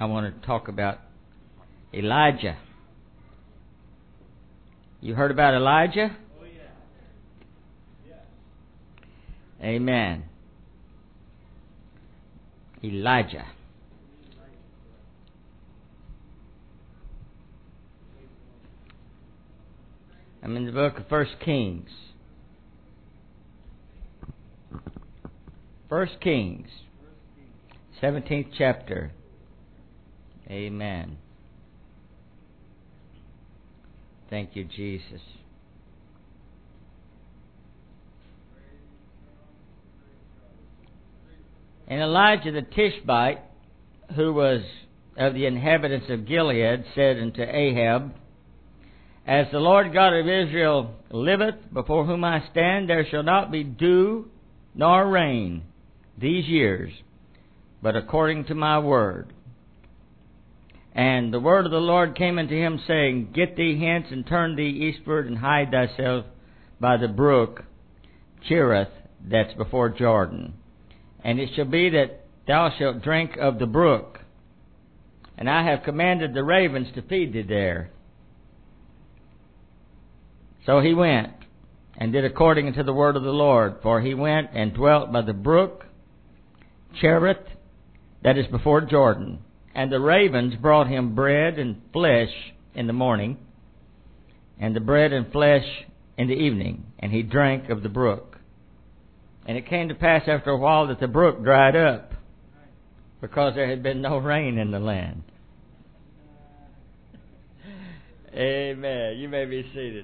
I want to talk about Elijah. You heard about Elijah? Oh, yeah. Yeah. Amen. Elijah. I'm in the book of 1 Kings. 1 Kings, 17th chapter. Amen. Thank you, Jesus. And Elijah the Tishbite, who was of the inhabitants of Gilead, said unto Ahab, As the Lord God of Israel liveth, before whom I stand, there shall not be dew nor rain these years, but according to my word. And the word of the Lord came unto him, saying, Get thee hence, and turn thee eastward, and hide thyself by the brook Cherith, that's before Jordan. And it shall be that thou shalt drink of the brook, and I have commanded the ravens to feed thee there. So he went, and did according unto the word of the Lord. For he went and dwelt by the brook Cherith, that is before Jordan. And the ravens brought him bread and flesh in the morning, and the bread and flesh in the evening, and he drank of the brook. And it came to pass after a while that the brook dried up, because there had been no rain in the land. Amen. You may be seated.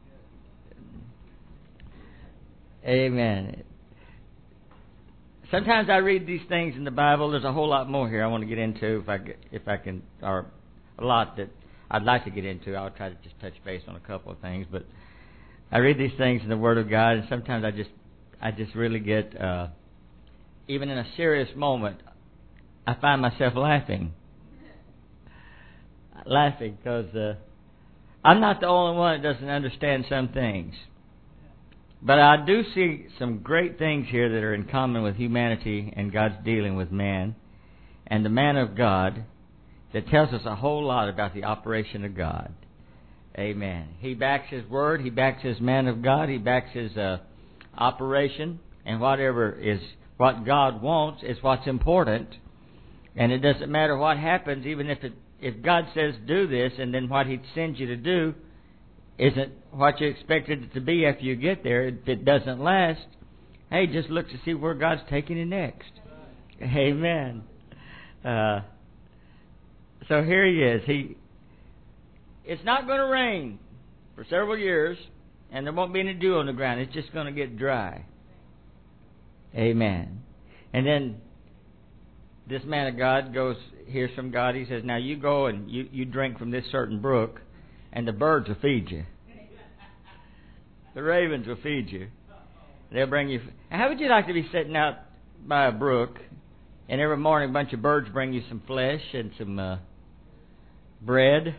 Amen. Sometimes I read these things in the Bible. There's a whole lot more here I want to get into if I can, or a lot that I'd like to get into. I'll try to just touch base on a couple of things. But I read these things in the Word of God, and sometimes I just really get, even in a serious moment, I find myself laughing. Laughing because I'm not the only one that doesn't understand some things. But I do see some great things here that are in common with humanity and God's dealing with man and the man of God that tells us a whole lot about the operation of God. Amen. He backs His Word. He backs His man of God. He backs His operation. And whatever is what God wants is what's important. And it doesn't matter what happens, even if God says do this and then what He sends you to do isn't what you expected it to be after you get there. If it doesn't last, hey, just look to see where God's taking you next. Amen. So here He is. It's not going to rain for several years, and there won't be any dew on the ground. It's just going to get dry. Amen. And then this man of God hears from God. He says, now you go and you drink from this certain brook, and the birds will feed you. The ravens will feed you. They'll bring you. How would you like to be sitting out by a brook, and every morning a bunch of birds bring you some flesh and some bread?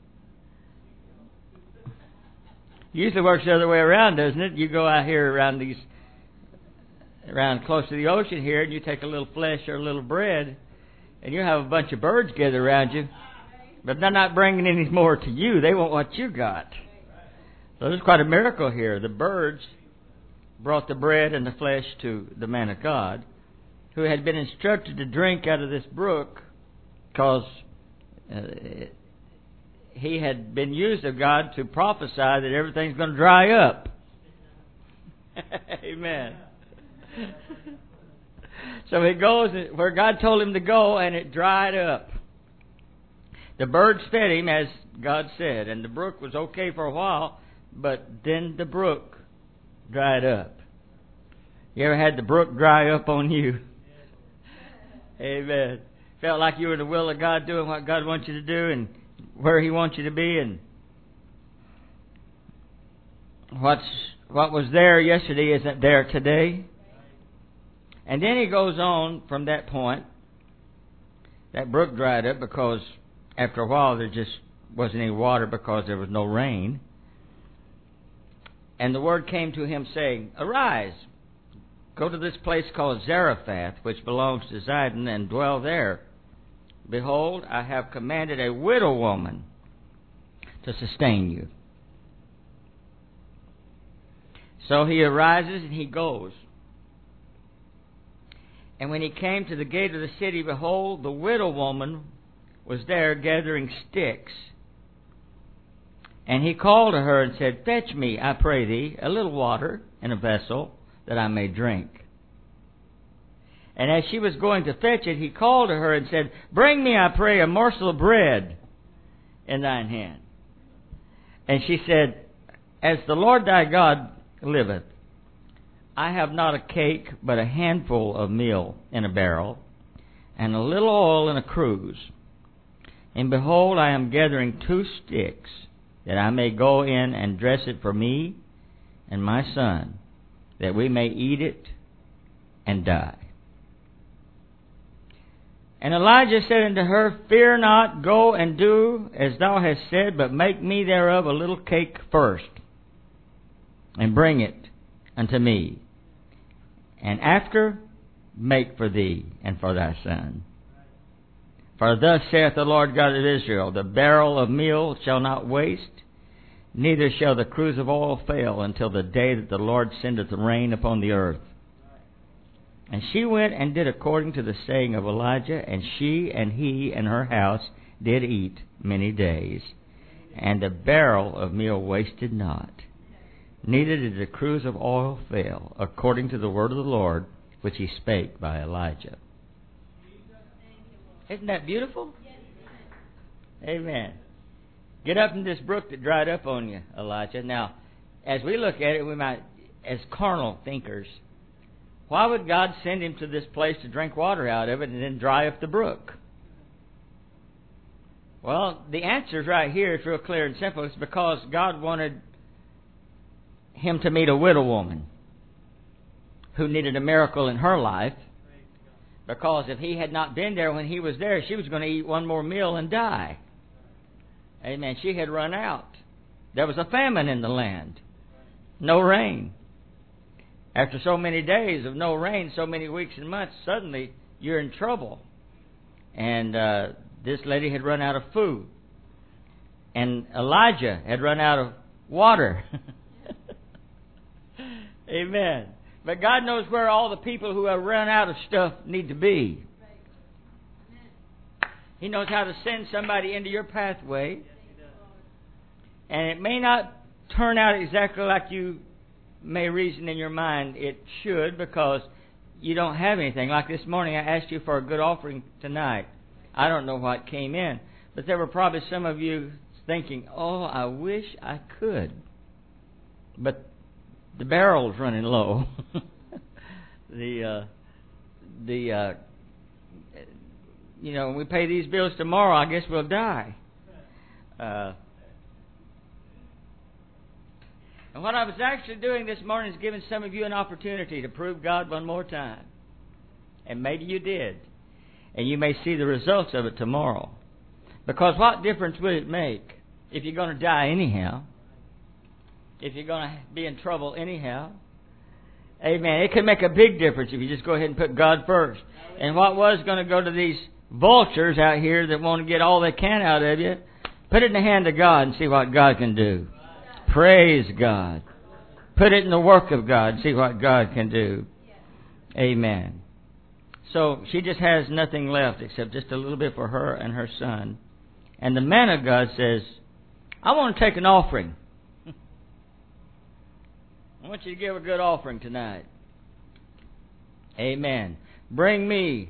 Usually works the other way around, doesn't it? You go out here around close to the ocean here, and you take a little flesh or a little bread, and you have a bunch of birds gather around you. But they're not bringing any more to you. They want what you got. So there's quite a miracle here. The birds brought the bread and the flesh to the man of God, who had been instructed to drink out of this brook because he had been used of God to prophesy that everything's going to dry up. Amen. So he goes where God told him to go, and it dried up. The birds fed him, as God said, and the brook was okay for a while, but then the brook dried up. You ever had the brook dry up on you? Amen. Felt like you were in the will of God, doing what God wants you to do and where He wants you to be, and what was there yesterday isn't there today. And then he goes on from that point. That brook dried up because after a while there just wasn't any water because there was no rain. And the word came to him saying, Arise, go to this place called Zarephath, which belongs to Zidon, and dwell there. behold, I have commanded a widow woman to sustain you. So he arises and he goes. And when he came to the gate of the city, behold, the widow woman was there gathering sticks. And he called to her and said, Fetch me, I pray thee, a little water in a vessel, that I may drink. And as she was going to fetch it, he called to her and said, Bring me, I pray, a morsel of bread in thine hand. And she said, As the Lord thy God liveth, I have not a cake, but a handful of meal in a barrel, and a little oil in a cruse. And behold, I am gathering 2 sticks, that I may go in and dress it for me and my son, that we may eat it and die. And Elijah said unto her, Fear not, go and do as thou hast said, but make me thereof a little cake first, and bring it unto me, and after make for thee and for thy son. For thus saith the Lord God of Israel, The barrel of meal shall not waste, neither shall the cruse of oil fail, until the day that the Lord sendeth rain upon the earth. And she went and did according to the saying of Elijah, and she and he and her house did eat many days. And the barrel of meal wasted not, neither did the cruse of oil fail, according to the word of the Lord, which he spake by Elijah. Isn't that beautiful? Amen. Get up from this brook that dried up on you, Elijah. Now, as we look at it, we might, as carnal thinkers, why would God send him to this place to drink water out of it and then dry up the brook? Well, the answer is right here. It's real clear and simple. It's because God wanted him to meet a widow woman who needed a miracle in her life. Because if he had not been there when he was there, she was going to eat one more meal and die. Amen. She had run out. There was a famine in the land. No rain. After so many days of no rain, so many weeks and months, suddenly you're in trouble. And this lady had run out of food. And Elijah had run out of water. Amen. But God knows where all the people who have run out of stuff need to be. He knows how to send somebody into your pathway. And it may not turn out exactly like you may reason in your mind it should, because you don't have anything. Like this morning, I asked you for a good offering tonight. I don't know what came in. But there were probably some of you thinking, oh, I wish I could. But the barrel's running low. When we pay these bills tomorrow, I guess we'll die. And what I was actually doing this morning is giving some of you an opportunity to prove God one more time. And maybe you did. And you may see the results of it tomorrow. Because what difference would it make if you're going to die anyhow? If you're going to be in trouble anyhow? Amen. It can make a big difference if you just go ahead and put God first. And what was going to go to these vultures out here that want to get all they can out of you, put it in the hand of God and see what God can do. Praise God. Put it in the work of God and see what God can do. Amen. So she just has nothing left except just a little bit for her and her son. And the man of God says, I want to take an offering. I want you to give a good offering tonight. Amen. Bring me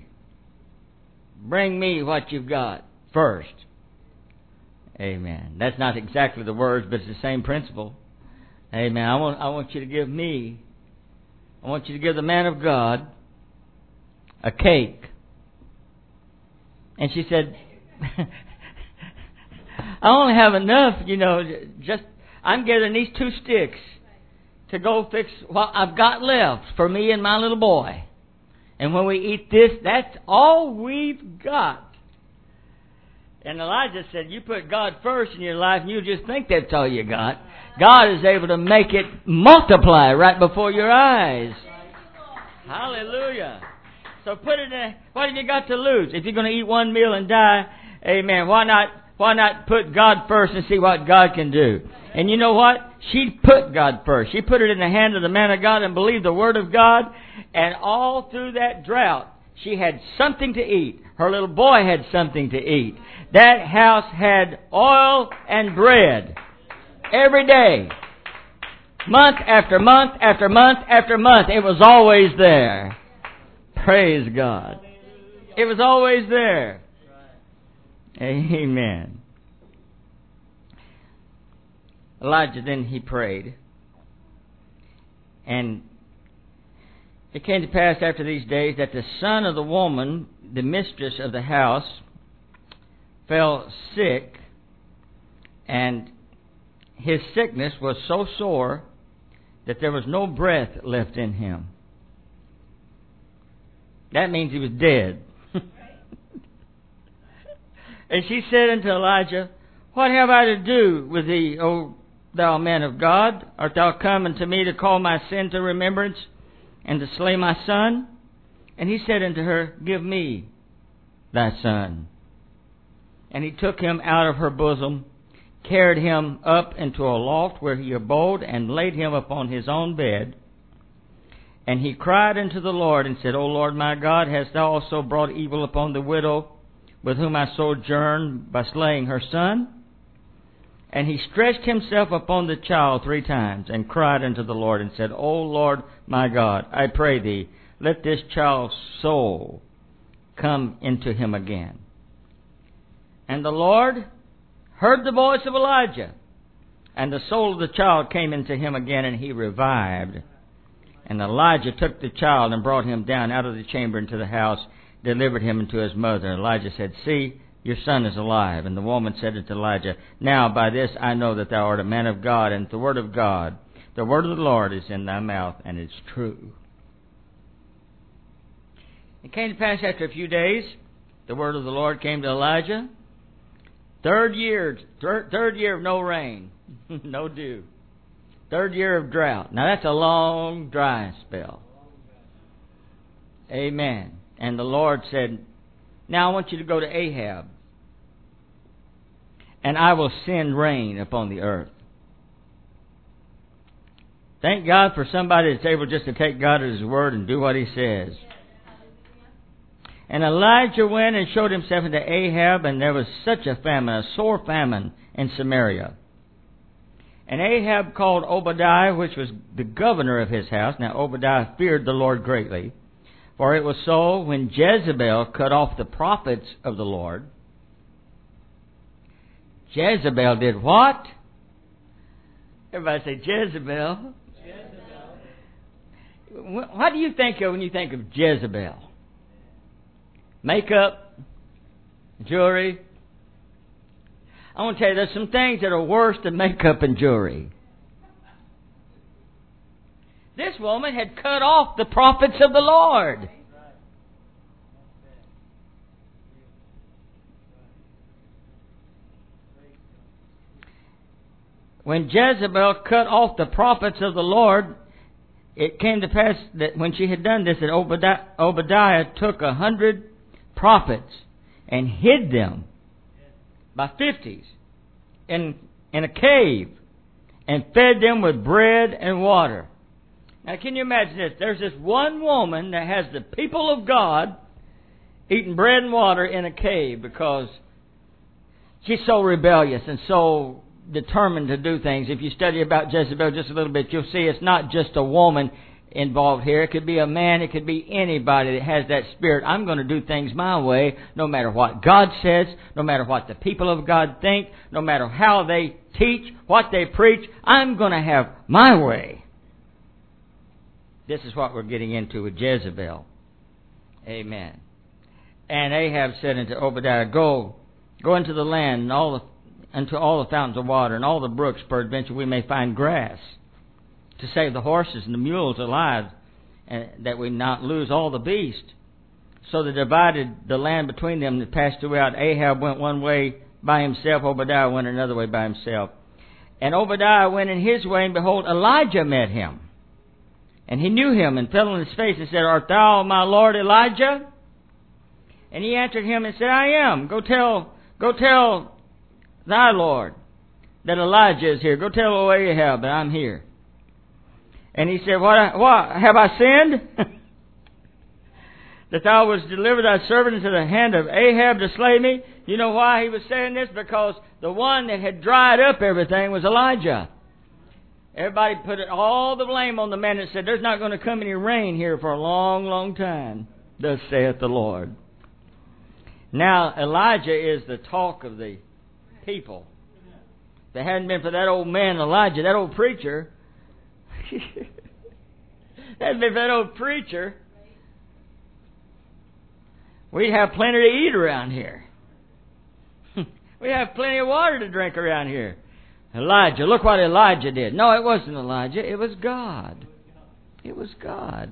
what you've got first. Amen. That's not exactly the words, but it's the same principle. Amen. I want you to give me, I want you to give the man of God a cake. And she said, I only have enough, I'm gathering these 2 sticks to go fix what I've got left for me and my little boy. And when we eat this, that's all we've got. And Elijah said, you put God first in your life and you just think that's all you got. God is able to make it multiply right before your eyes. Hallelujah. So put it in. What have you got to lose? If you're going to eat one meal and die, amen, why not put God first and see what God can do? And you know what? She put God first. She put it in the hand of the man of God and believed the word of God. And all through that drought, she had something to eat. Her little boy had something to eat. That house had oil and bread every day. Month after month after month after month. It was always there. Praise God. It was always there. Amen. Elijah, then he prayed. And it came to pass after these days that the son of the woman, the mistress of the house, fell sick, and his sickness was so sore that there was no breath left in him. That means he was dead. And she said unto Elijah, What have I to do with thee, O thou man of God? Art thou come unto me to call my sin to remembrance, and to slay my son? And he said unto her, Give me thy son. And he took him out of her bosom, carried him up into a loft where he abode, and laid him upon his own bed. And he cried unto the Lord, and said, O Lord my God, hast thou also brought evil upon the widow with whom I sojourned by slaying her son? And he stretched himself upon the child 3 times, and cried unto the Lord, and said, O Lord my God, I pray thee, let this child's soul come into him again. And the Lord heard the voice of Elijah, and the soul of the child came into him again, and he revived. And Elijah took the child and brought him down out of the chamber into the house, delivered him unto his mother. And Elijah said, See, your son is alive. And the woman said unto Elijah, Now by this I know that thou art a man of God, and the word of God, the word of the Lord is in thy mouth, and it's true. It came to pass after a few days, the word of the Lord came to Elijah. Third year of no rain, no dew. 3rd year of drought. Now that's a long dry spell. Amen. And the Lord said, Now I want you to go to Ahab, and I will send rain upon the earth. Thank God for somebody that's able just to take God at His word and do what He says. And Elijah went and showed himself unto Ahab, and there was such a famine, a sore famine in Samaria. And Ahab called Obadiah, which was the governor of his house. Now Obadiah feared the Lord greatly. For it was so, when Jezebel cut off the prophets of the Lord. Jezebel did what? Everybody say Jezebel. Jezebel. What do you think of when you think of Jezebel? Makeup? Jewelry? I want to tell you, there's some things that are worse than makeup and jewelry. This woman had cut off the prophets of the Lord. When Jezebel cut off the prophets of the Lord, it came to pass that when she had done this, that Obadiah took 100 prophets and hid them by 50s in a cave, and fed them with bread and water. Now can you imagine this? There's this one woman that has the people of God eating bread and water in a cave because she's so rebellious and so determined to do things. If you study about Jezebel just a little bit, you'll see it's not just a woman involved here. It could be a man. It could be anybody that has that spirit. I'm going to do things my way, no matter what God says, no matter what the people of God think, no matter how they teach, what they preach. I'm going to have my way. This is what we're getting into with Jezebel. Amen. And Ahab said unto Obadiah, Go into the land and unto all the fountains of water and all the brooks, peradventure we may find grass, to save the horses and the mules alive, and that we not lose all the beasts. So they divided the land between them and passed throughout. Ahab went one way by himself, Obadiah went another way by himself. And Obadiah went in his way, and behold, Elijah met him. And he knew him and fell on his face and said, Art thou my Lord Elijah? And he answered him and said, I am. Go tell thy Lord that Elijah is here. Go tell O Ahab that I'm here. And he said, What have I sinned? That thou wouldst deliver thy servant into the hand of Ahab to slay me? You know why he was saying this? Because the one that had dried up everything was Elijah. Everybody put all the blame on the man that said, there's not going to come any rain here for a long, long time. Thus saith the Lord. Now, Elijah is the talk of the people. If it hadn't been for that old man, Elijah, that old preacher, we'd have plenty to eat around here. We have plenty of water to drink around here. Elijah, look what Elijah did. No, it wasn't Elijah. It was God. It was God.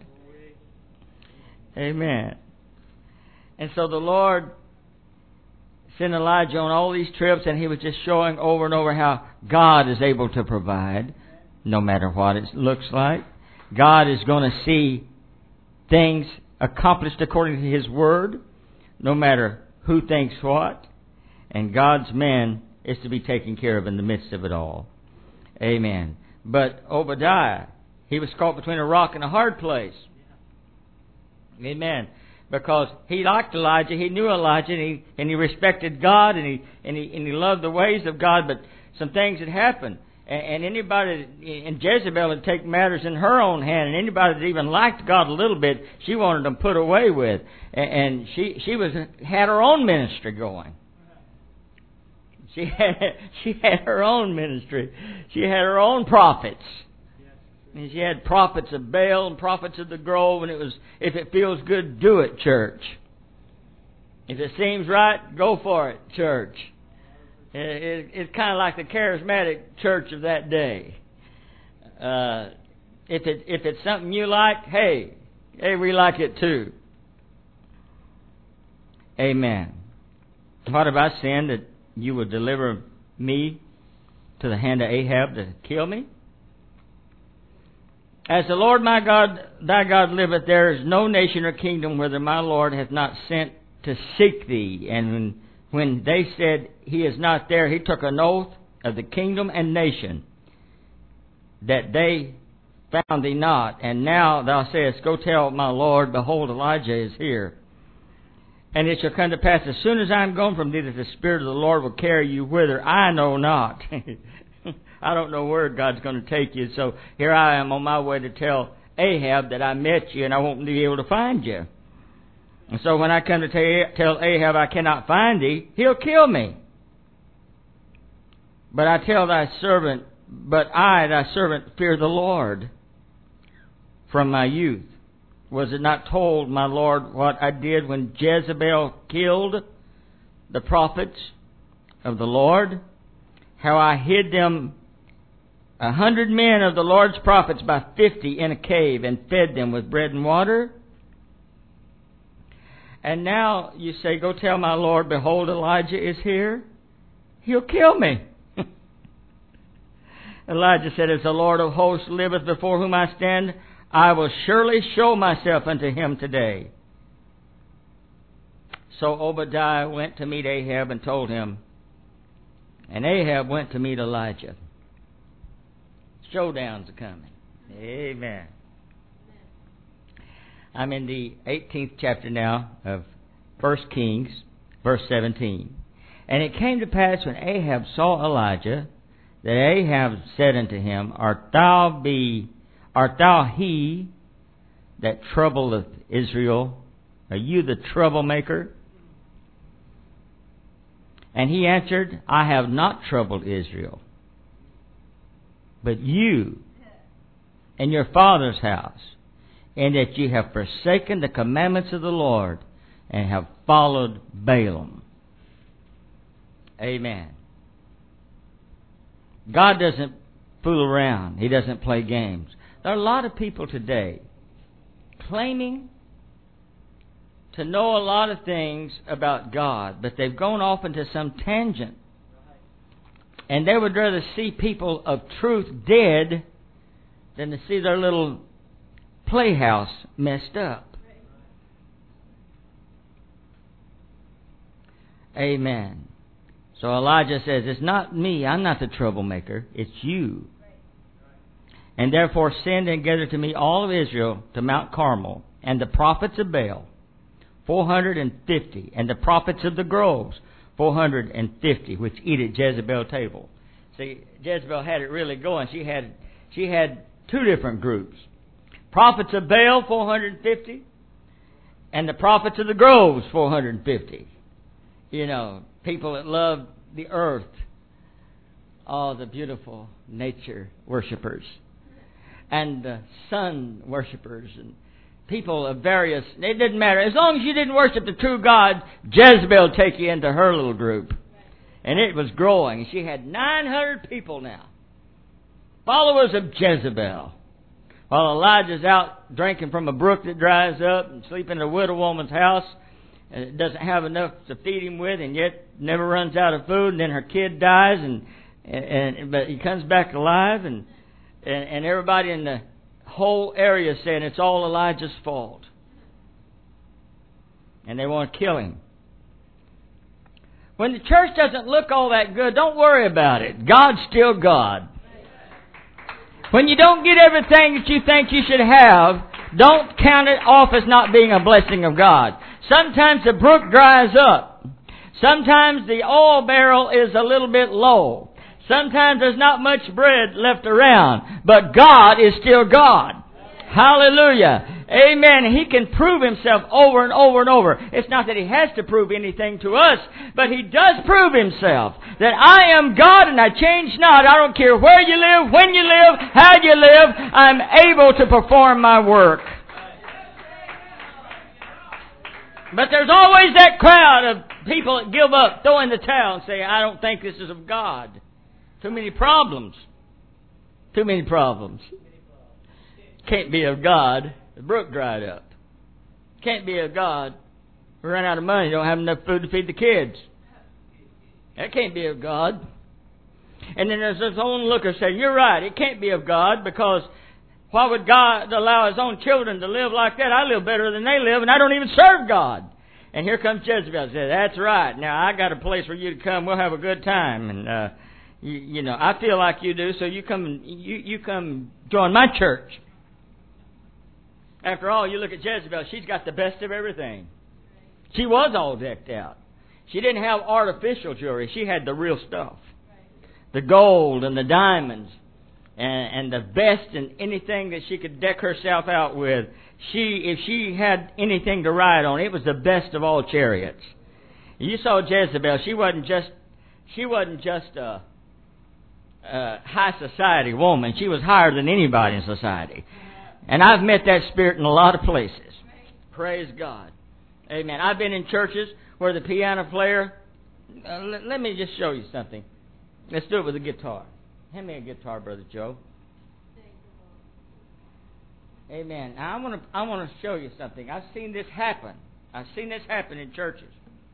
Amen. And so the Lord sent Elijah on all these trips, and he was just showing over and over how God is able to provide, no matter what it looks like. God is going to see things accomplished according to His Word, no matter who thinks what. And God's man is to be taken care of in the midst of it all. Amen. But Obadiah, he was caught between a rock and a hard place. Amen. Because he liked Elijah, he knew Elijah, and he respected God, and he loved the ways of God. But some things had happened, and anybody, and Jezebel had taken matters in her own hand, and anybody that even liked God a little bit, she wanted them put away with, and she had her own ministry going. She had her own ministry. She had her own prophets. And she had prophets of Baal and prophets of the Grove, and it was, if it feels good, do it, church. If it seems right, go for it, church. It's kind of like the charismatic church of that day. If it's something you like, hey, we like it too. Amen. What have I sinned that you would deliver me to the hand of Ahab to kill me? As the Lord my God, thy God liveth, there is no nation or kingdom whither my Lord hath not sent to seek thee. And when they said, he is not there, he took an oath of the kingdom and nation that they found thee not. And now thou sayest, go tell my Lord, behold, Elijah is here. And it shall come to pass, as soon as I am gone from thee, that the Spirit of the Lord will carry you whither I know not. I don't know where God's going to take you. So here I am on my way to tell Ahab that I met you and I won't be able to find you. And so when I come to tell Ahab I cannot find thee, he'll kill me. But I tell thy servant, thy servant, fear the Lord from my youth. Was it not told, my Lord, what I did when Jezebel killed the prophets of the Lord? How I hid them 100 men of the Lord's prophets by 50 in a cave and fed them with bread and water? And now you say, go tell my Lord, behold, Elijah is here. He'll kill me. Elijah said, as the Lord of hosts liveth before whom I stand, I will surely show myself unto him today. So Obadiah went to meet Ahab and told him, and Ahab went to meet Elijah. Showdowns are coming. Amen. I'm in the 18th chapter now of 1 Kings, verse 17. And it came to pass when Ahab saw Elijah, that Ahab said unto him, Art thou he that troubleth Israel? Are you the troublemaker? And he answered, I have not troubled Israel, but you and your father's house, and that ye have forsaken the commandments of the Lord, and have followed Balaam. Amen. God doesn't fool around. He doesn't play games. There are a lot of people today claiming to know a lot of things about God, but they've gone off into some tangent. And they would rather see people of truth dead than to see their little playhouse messed up. Amen. So Elijah says, it's not me, I'm not the troublemaker, it's you. And therefore send and gather to me all of Israel to Mount Carmel, and the prophets of Baal, 450, and the prophets of the groves, 450, which eat at Jezebel's table. See, Jezebel had it really going. She had two different groups. Prophets of Baal, 450, and the prophets of the groves, 450. You know, people that love the earth, all the beautiful nature worshipers, and the sun worshipers, and people of various, it didn't matter. As long as you didn't worship the true God, Jezebel would take you into her little group. And it was growing. She had 900 people now, followers of Jezebel. While Elijah's out drinking from a brook that dries up and sleeping in a widow woman's house, and doesn't have enough to feed him with, and yet never runs out of food. And then her kid dies, but he comes back alive, and everybody in the whole area is saying it's all Elijah's fault, and they want to kill him. When the church doesn't look all that good, don't worry about it. God's still God. When you don't get everything that you think you should have, don't count it off as not being a blessing of God. Sometimes the brook dries up. Sometimes the oil barrel is a little bit low. Sometimes there's not much bread left around. But God is still God. Hallelujah. Amen. He can prove Himself over and over and over. It's not that He has to prove anything to us, but He does prove Himself. That I am God and I change not. I don't care where you live, when you live, how you live. I'm able to perform my work. But there's always that crowd of people that give up, throw in the towel and say, I don't think this is of God. Too many problems. Too many problems. Can't be of God. The brook dried up. Can't be of God. We run out of money. Don't have enough food to feed the kids. That can't be of God. And then there's this own looker saying, you're right, it can't be of God, because why would God allow His own children to live like that? I live better than they live, and I don't even serve God. And here comes Jezebel and says, that's right. Now, I got a place for you to come. We'll have a good time. And, you know, I feel like you do, so you come join my church. After all, you look at Jezebel, she's got the best of everything. She was all decked out. She didn't have artificial jewelry. She had the real stuff. The gold and the diamonds and the best in anything that she could deck herself out with. If she had anything to ride on, it was the best of all chariots. You saw Jezebel. She wasn't just a high society woman. She was higher than anybody in society. And I've met that spirit in a lot of places. Praise God. Amen. I've been in churches where the piano player... let me just show you something. Let's do it with a guitar. Hand me a guitar, Brother Joe. Amen. Now, I want to show you something. I've seen this happen. I've seen this happen in churches.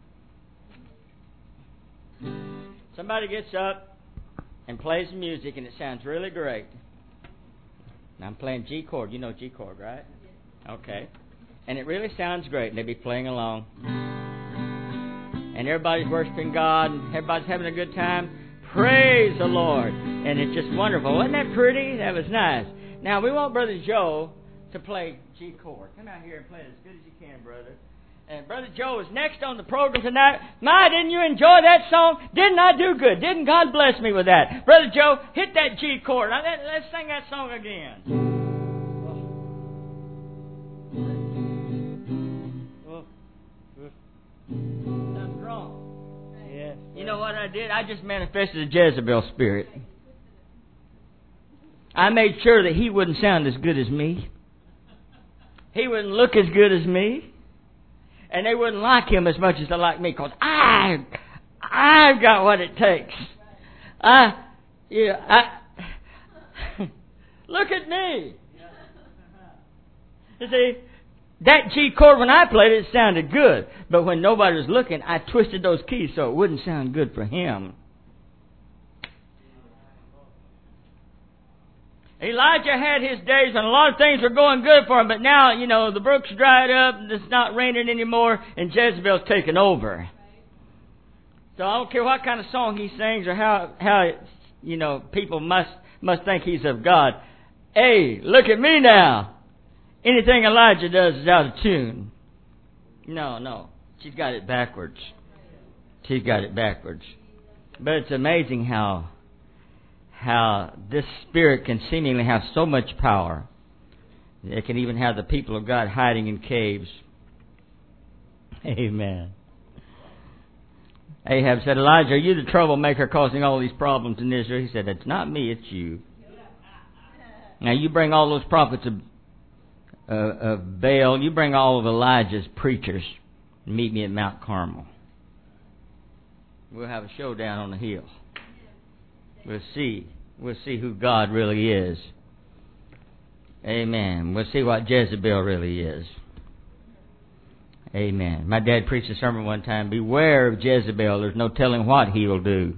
Somebody gets up and plays music, and it sounds really great. Now, I'm playing G chord. You know G chord, right? Okay. And it really sounds great, and they be playing along. And everybody's worshiping God, and everybody's having a good time. Praise the Lord. And it's just wonderful. Wasn't that pretty? That was nice. Now, we want Brother Joe to play G chord. Come out here and play it as good as you can, brother. And Brother Joe is next on the program tonight. My, didn't you enjoy that song? Didn't I do good? Didn't God bless me with that? Brother Joe, hit that G chord. Now, let's sing that song again. Sounds strong. Yeah. You know what I did? I just manifested a Jezebel spirit. I made sure that he wouldn't sound as good as me. He wouldn't look as good as me. And they wouldn't like him as much as they like me, because I've got what it takes. Look at me. You see, that G chord, when I played it, sounded good. But when nobody was looking, I twisted those keys so it wouldn't sound good for him. Elijah had his days when a lot of things were going good for him, but now, the brook's dried up, it's not raining anymore, and Jezebel's taken over. So I don't care what kind of song he sings or how people must think he's of God. Hey, look at me now. Anything Elijah does is out of tune. No. She's got it backwards. She's got it backwards. But it's amazing how this spirit can seemingly have so much power. It can even have the people of God hiding in caves. Amen. Ahab said, Elijah, are you the troublemaker causing all these problems in Israel? He said, it's not me, it's you. Now you bring all those prophets of Baal, you bring all of Elijah's preachers and meet me at Mount Carmel. We'll have a showdown on the hill. We'll see who God really is. Amen. We'll see what Jezebel really is. Amen. My dad preached a sermon one time, beware of Jezebel, there's no telling what he'll do.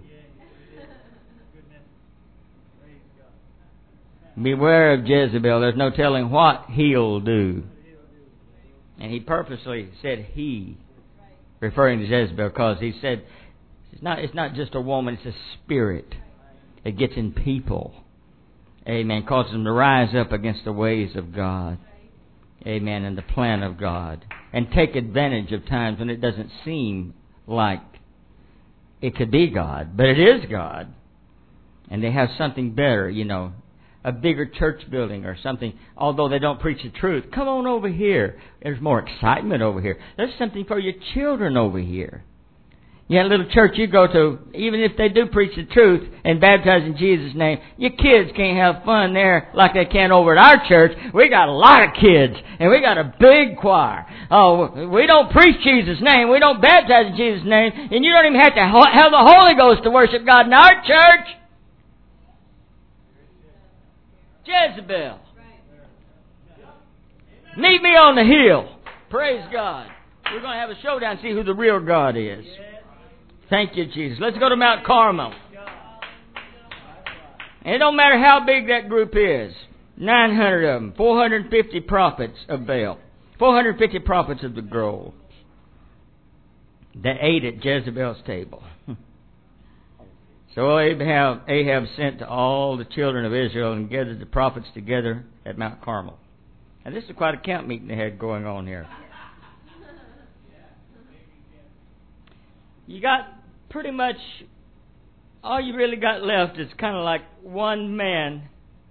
Beware of Jezebel, there's no telling what he'll do. And he purposely said he, referring to Jezebel, because he said, it's not just a woman, it's a spirit. It gets in people. Amen. Causes them to rise up against the ways of God. Amen. And the plan of God. And take advantage of times when it doesn't seem like it could be God. But it is God. And they have something better, a bigger church building or something. Although they don't preach the truth. Come on over here. There's more excitement over here. There's something for your children over here. You had a little church you go to, even if they do preach the truth and baptize in Jesus' name, your kids can't have fun there like they can over at our church. We got a lot of kids, and we got a big choir. Oh, we don't preach Jesus' name, we don't baptize in Jesus' name, and you don't even have to have the Holy Ghost to worship God in our church. Jezebel. Meet me on the hill. Praise God. We're going to have a showdown and see who the real God is. Thank you, Jesus. Let's go to Mount Carmel. And it don't matter how big that group is. 900 of them. 450 prophets of Baal. 450 prophets of the grove. That ate at Jezebel's table. So Ahab sent to all the children of Israel and gathered the prophets together at Mount Carmel. And this is quite a camp meeting they had going on here. You got pretty much, all you really got left is kind of like one man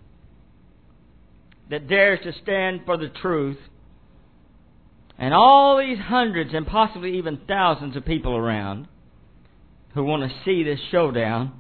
that dares to stand for the truth. And all these hundreds and possibly even thousands of people around who want to see this showdown,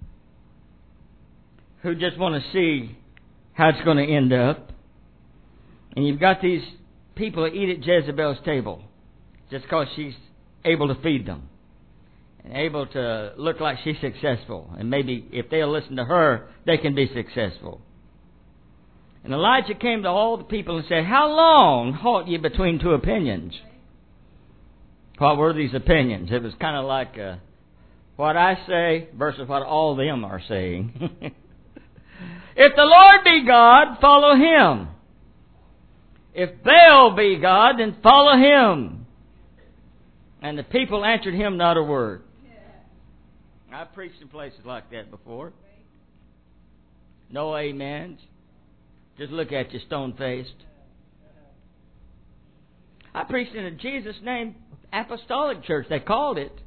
who just want to see how it's going to end up. And you've got these people that eat at Jezebel's table just because she's able to feed them. And able to look like she's successful. And maybe if they'll listen to her, they can be successful. And Elijah came to all the people and said, how long halt ye between two opinions? What were these opinions? It was kind of like what I say versus what all them are saying. If the Lord be God, follow Him. If Baal be God, then follow him. And the people answered him not a word. I've preached in places like that before. No amens. Just look at you stone-faced. I preached in a Jesus name apostolic church. They called it.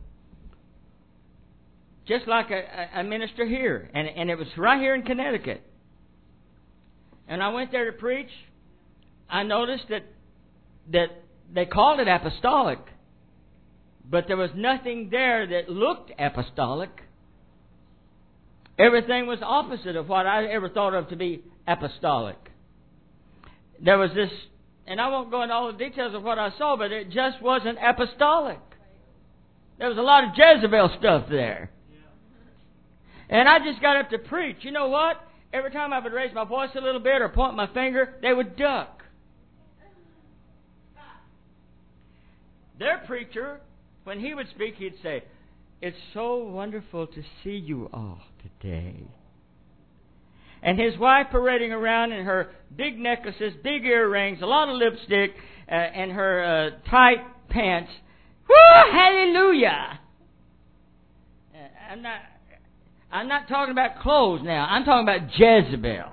Just like a minister here. And it was right here in Connecticut. And I went there to preach. I noticed that they called it apostolic. But there was nothing there that looked apostolic. Everything was opposite of what I ever thought of to be apostolic. There was this, and I won't go into all the details of what I saw, but it just wasn't apostolic. There was a lot of Jezebel stuff there. And I just got up to preach. You know what? Every time I would raise my voice a little bit or point my finger, they would duck. Their preacher, when he would speak, he'd say, "It's so wonderful to see you all today. and his wife parading around in her big necklaces, big earrings, a lot of lipstick, and her tight pants. Woo! Hallelujah! I'm not talking about clothes now. I'm talking about Jezebel.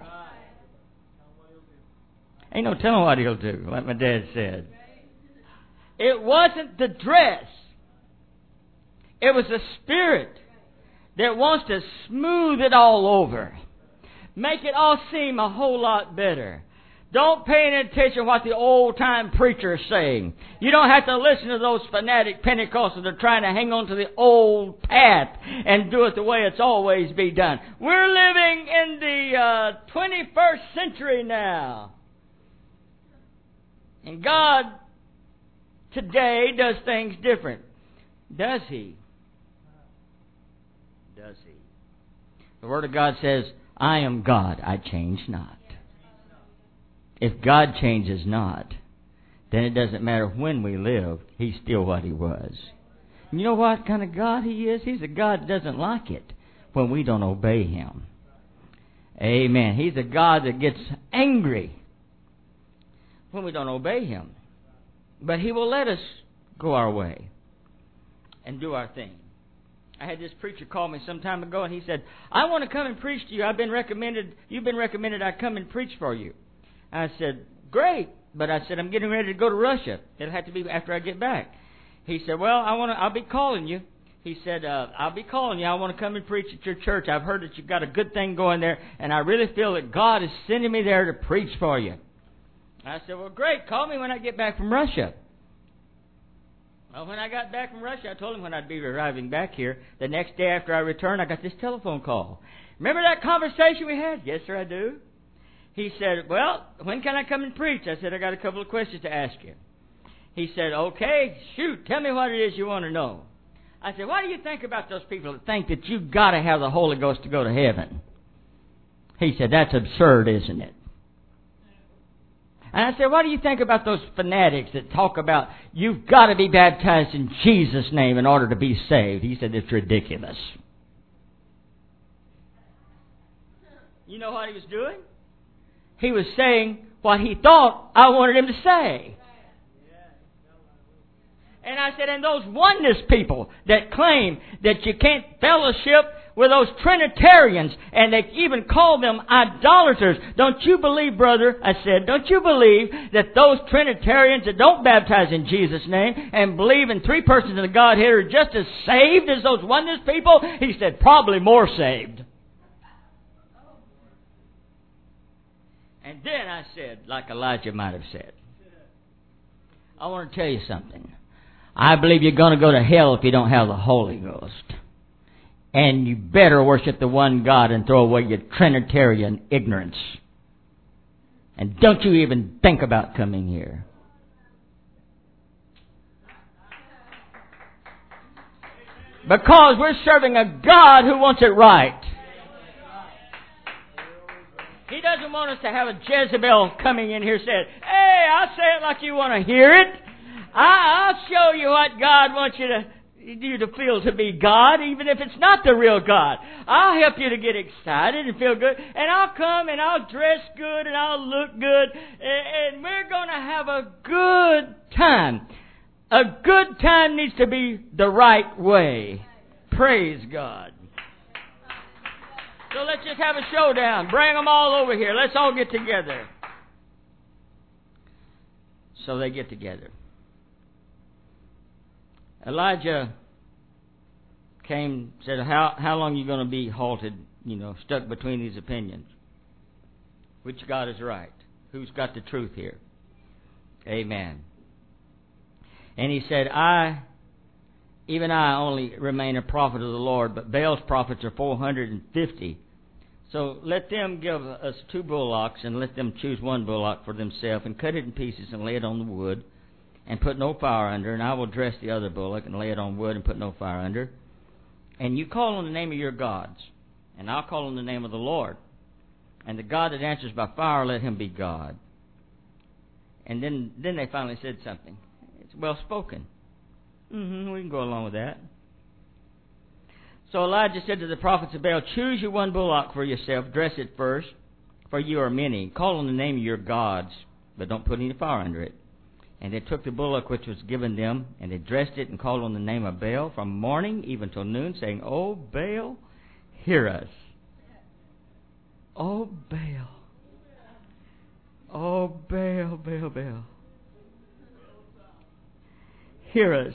Ain't no telling what he'll do, like my dad said. It wasn't the dress. It was the spirit that wants to smooth it all over. Make it all seem a whole lot better. Don't pay any attention to what the old-time preacher is saying. You don't have to listen to those fanatic Pentecostals that are trying to hang on to the old path and do it the way it's always been done. We're living in the 21st century now. And God today does things different. Does He? Does He? The Word of God says, I am God, I change not. If God changes not, then it doesn't matter when we live, He's still what He was. And you know what kind of God He is? He's a God that doesn't like it when we don't obey Him. Amen. He's a God that gets angry when we don't obey Him. But He will let us go our way and do our thing. I had this preacher call me some time ago, and he said, I want to come and preach to you. You've been recommended I come and preach for you. I said, great. But I said, I'm getting ready to go to Russia. It'll have to be after I get back. He said, well, I'll be calling you. He said, I'll be calling you. I want to come and preach at your church. I've heard that you've got a good thing going there, and I really feel that God is sending me there to preach for you. I said, well, great. Call me when I get back from Russia. Well, when I got back from Russia, I told him when I'd be arriving back here. The next day after I returned, I got this telephone call. Remember that conversation we had? Yes, sir, I do. He said, well, when can I come and preach? I said, I got a couple of questions to ask you. He said, okay, shoot, tell me what it is you want to know. I said, what do you think about those people that think that you've got to have the Holy Ghost to go to heaven? He said, that's absurd, isn't it? And I said, what do you think about those fanatics that talk about you've got to be baptized in Jesus' name in order to be saved? He said, it's ridiculous. You know what he was doing? He was saying what he thought I wanted him to say. And I said, and those oneness people that claim that you can't fellowship with those Trinitarians, and they even call them idolaters. Don't you believe, brother, I said, don't you believe that those Trinitarians that don't baptize in Jesus' name and believe in three persons in the Godhead are just as saved as those oneness people? He said, probably more saved. And then I said, like Elijah might have said, I want to tell you something. I believe you're going to go to hell if you don't have the Holy Ghost. And you better worship the one God and throw away your Trinitarian ignorance. And don't you even think about coming here. Because we're serving a God who wants it right. He doesn't want us to have a Jezebel coming in here saying, hey, I'll say it like you want to hear it. I'll show you what God wants you to feel to be God, even if it's not the real God. I'll help you to get excited and feel good. And I'll come and I'll dress good and I'll look good. And we're going to have a good time. A good time needs to be the right way. Praise God. So let's just have a showdown. Bring them all over here. Let's all get together. So they get together. Elijah came, said, how long are you going to be halted, stuck between these opinions? Which God is right? Who's got the truth here? Amen. And he said, even I only remain a prophet of the Lord, but Baal's prophets are 450. So let them give us 2 bullocks, and let them choose 1 bullock for themselves, and cut it in pieces and lay it on the wood, and put no fire under, and I will dress the other bullock and lay it on wood and put no fire under. And you call on the name of your gods, and I'll call on the name of the Lord. And the God that answers by fire, let him be God. And then they finally said something. It's well spoken. We can go along with that. So Elijah said to the prophets of Baal, choose you one bullock for yourself, dress it first, for you are many. Call on the name of your gods, but don't put any fire under it. And they took the bullock which was given them, and they dressed it and called on the name of Baal from morning even till noon, saying, O Baal, hear us. O Baal. O Baal, Baal, Baal. Hear us.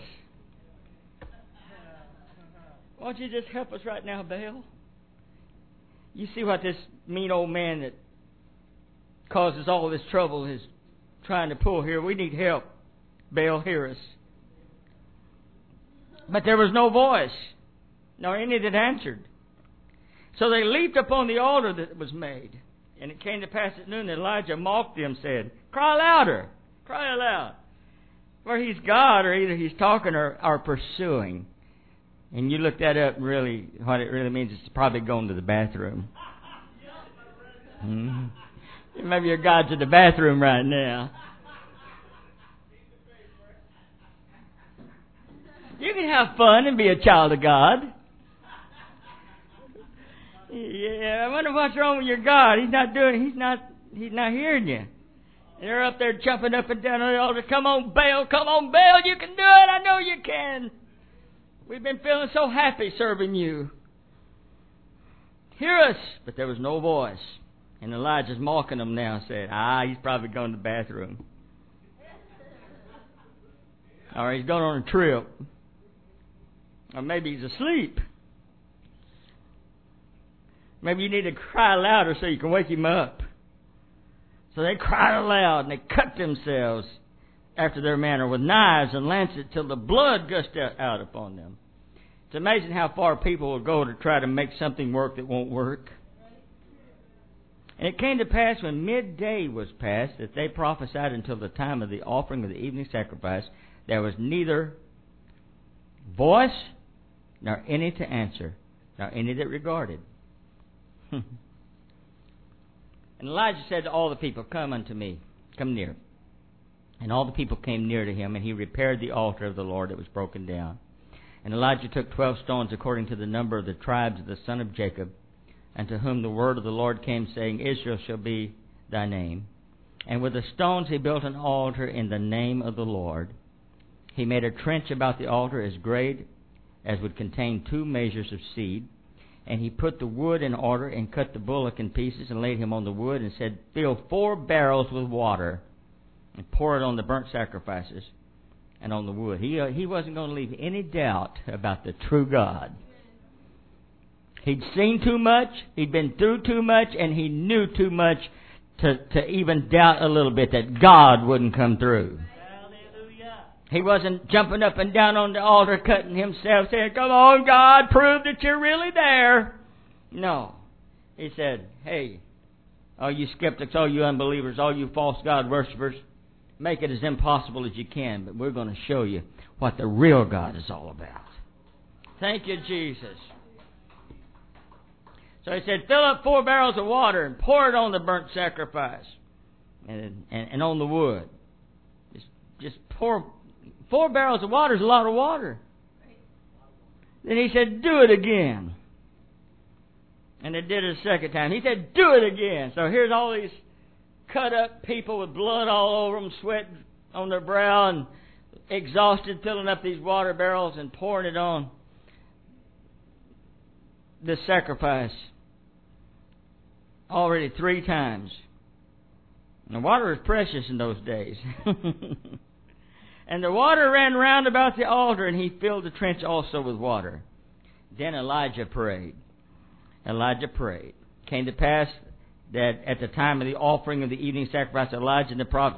Won't you just help us right now, Baal? You see what this mean old man that causes all this trouble is trying to pull here. We need help. Baal, hear us. But there was no voice, nor any that answered. So they leaped upon the altar that was made. And it came to pass at noon that Elijah mocked them, said, cry louder, cry aloud. For he's God, or either he's talking or pursuing. And you look that up, and really, what it really means is probably going to the bathroom. Maybe your God's in the bathroom right now. You can have fun and be a child of God. Yeah, I wonder what's wrong with your God. He's not hearing you. They're up there jumping up and down on the altar. Come on, Baal, you can do it. I know you can. We've been feeling so happy serving you. Hear us. But there was no voice. And Elijah's mocking them now, saying, he's probably going to the bathroom. Or he's going on a trip. Or maybe he's asleep. Maybe you need to cry louder so you can wake him up. So they cried aloud and they cut themselves after their manner with knives and lancets till the blood gushed out upon them. It's amazing how far people will go to try to make something work that won't work. And it came to pass when midday was past that they prophesied until the time of the offering of the evening sacrifice. There was neither voice nor any to answer, nor any that regarded. And Elijah said to all the people, come unto me, come near. And all the people came near to him, and he repaired the altar of the Lord that was broken down. And Elijah took 12 stones according to the number of the tribes of the son of Jacob, and to whom the word of the Lord came, saying, Israel shall be thy name. And with the stones he built an altar in the name of the Lord. He made a trench about the altar as great as would contain 2 measures of seed. And he put the wood in order and cut the bullock in pieces and laid him on the wood and said, fill 4 barrels with water and pour it on the burnt sacrifices and on the wood. He wasn't going to leave any doubt about the true God. He'd seen too much, he'd been through too much, and he knew too much to even doubt a little bit that God wouldn't come through. He wasn't jumping up and down on the altar, cutting himself, saying, come on, God, prove that you're really there. No. He said, hey, all you skeptics, all you unbelievers, all you false God worshipers, make it as impossible as you can, but we're going to show you what the real God is all about. Thank you, Jesus. So he said, fill up 4 barrels of water and pour it on the burnt sacrifice and on the wood. Just pour 4 barrels of water is a lot of water. Then he said, do it again. And they did it a second time. He said, do it again. So here's all these cut up people with blood all over them, sweat on their brow and exhausted, filling up these water barrels and pouring it on the sacrifice. Already 3 times. And water was precious in those days. And the water ran round about the altar, and he filled the trench also with water. Then Elijah prayed. Elijah prayed. Came to pass that at the time of the offering of the evening sacrifice, Elijah the prophet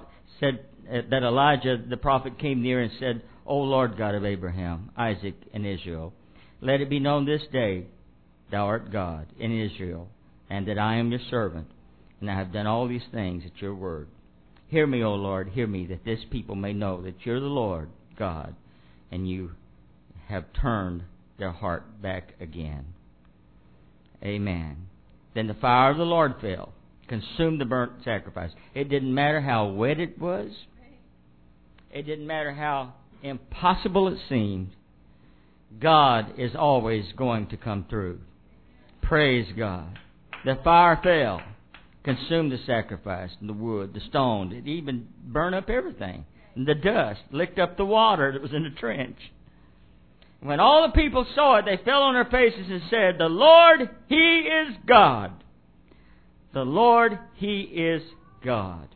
came near and said, O Lord God of Abraham, Isaac, and Israel, let it be known this day, thou art God in Israel, and that I am your servant, and I have done all these things at your word. Hear me, O Lord, hear me, that this people may know that you're the Lord God, and you have turned their heart back again. Amen. Then the fire of the Lord fell, consumed the burnt sacrifice. It didn't matter how wet it was. It didn't matter how impossible it seemed. God is always going to come through. Praise God. The fire fell, consumed the sacrifice, and the wood, the stone. It even burned up everything. And the dust licked up the water that was in the trench. When all the people saw it, they fell on their faces and said, "The Lord, He is God. The Lord, He is God."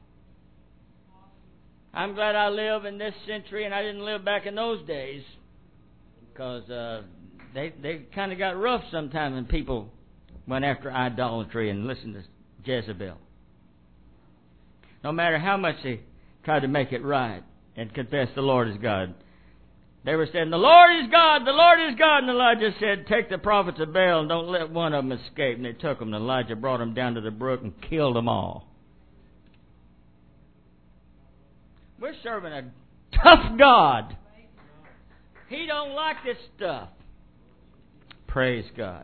I'm glad I live in this century and I didn't live back in those days, because they kind of got rough sometimes when people went after idolatry and listened to Jezebel. No matter how much they tried to make it right and confess the Lord is God, they were saying, "The Lord is God, the Lord is God." And Elijah said, "Take the prophets of Baal and don't let one of them escape." And they took them. And Elijah brought them down to the brook and killed them all. We're serving a tough God. He don't like this stuff. Praise God.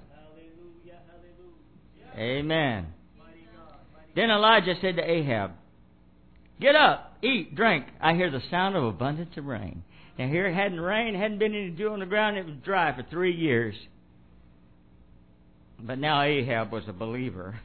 Amen. Then Elijah said to Ahab, "Get up, eat, drink. I hear the sound of abundance of rain." Now here it hadn't rained, hadn't been any dew on the ground. It was dry for 3 years. But now Ahab was a believer.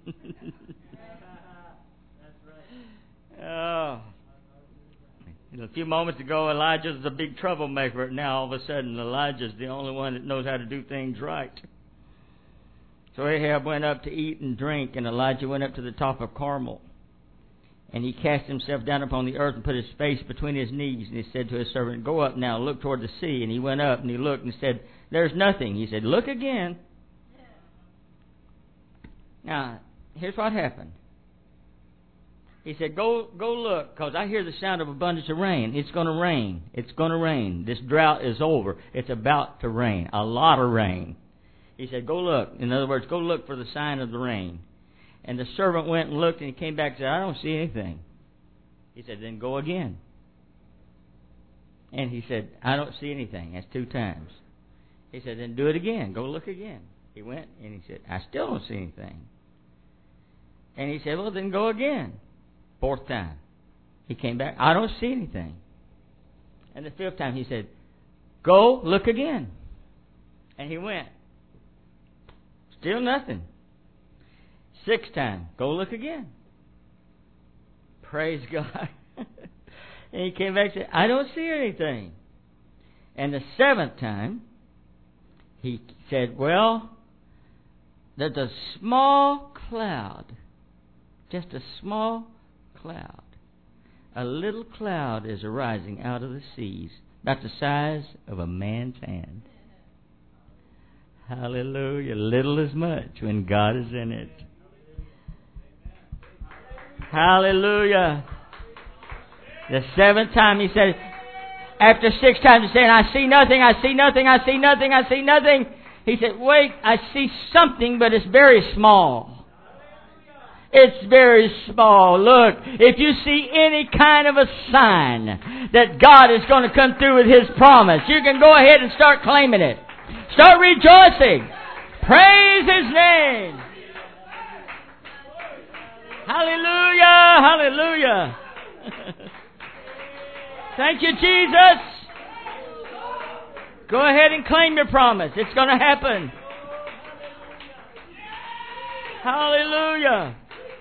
Oh. A few moments ago, Elijah was a big troublemaker. Now all of a sudden, Elijah's the only one that knows how to do things right. So Ahab went up to eat and drink, and Elijah went up to the top of Carmel. And he cast himself down upon the earth and put his face between his knees. And he said to his servant, "Go up now, look toward the sea." And he went up and he looked and said, "There's nothing." He said, "Look again." Now, here's what happened. He said, go look, because I hear the sound of abundance of rain. It's going to rain. It's going to rain. This drought is over. It's about to rain. A lot of rain. He said, "Go look." In other words, go look for the sign of the rain. And the servant went and looked, and he came back and said, "I don't see anything." He said, "Then go again." And he said, "I don't see anything." That's 2 times. He said, "Then do it again. Go look again." He went, and he said, "I still don't see anything." And he said, "Well, then go again." 4th time. He came back, "I don't see anything." And the 5th time he said, "Go look again." And he went. Still nothing. 6th time, "Go look again." Praise God. And he came back and said, "I don't see anything." And the 7th time, he said, "Well, there's a small cloud. Just a small cloud. A little cloud is arising out of the seas, about the size of a man's hand." Hallelujah. Little is much when God is in it. Hallelujah. The 7th time he said, after 6 times he said, "I see nothing, I see nothing, I see nothing, I see nothing." He said, "Wait, I see something, but it's very small. It's very small. Look, if you see any kind of a sign that God is going to come through with His promise, you can go ahead and start claiming it. Start rejoicing. Praise His name. Hallelujah, hallelujah." Thank you, Jesus. Go ahead and claim your promise. It's going to happen. Hallelujah.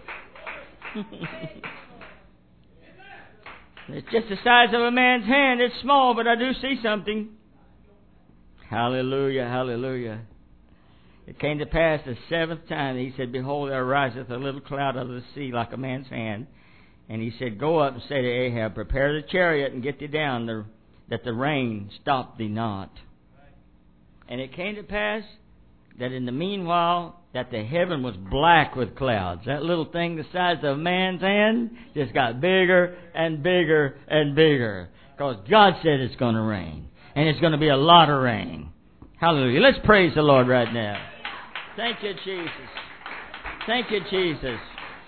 It's just the size of a man's hand. It's small, but I do see something. Hallelujah, hallelujah. It came to pass the 7th time, he said, "Behold, there ariseth a little cloud out of the sea like a man's hand." And he said, "Go up and say to Ahab, prepare the chariot and get thee down, that the rain stop thee not." And it came to pass that in the meanwhile, that the heaven was black with clouds. That little thing the size of a man's hand just got bigger and bigger and bigger. Because God said it's going to rain. And it's going to be a lot of rain. Hallelujah. Let's praise the Lord right now. Thank you, Jesus. Thank you, Jesus.